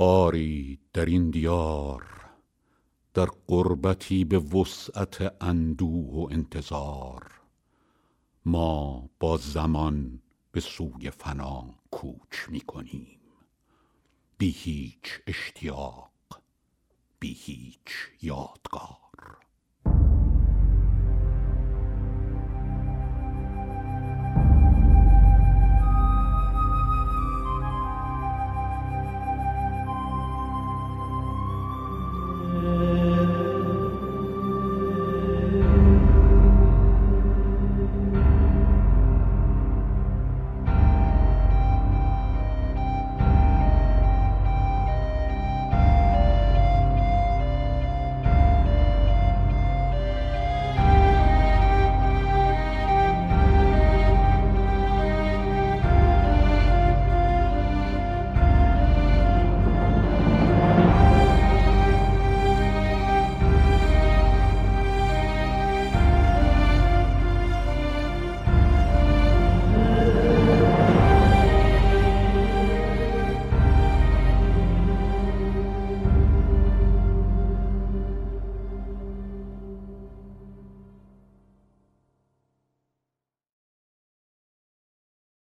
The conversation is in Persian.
آری در این دیار در غربتی به وسعت اندوه و انتظار، ما با زمان به سوی فنا کوچ می کنیم، بی هیچ اشتیاق، بی هیچ یادگار.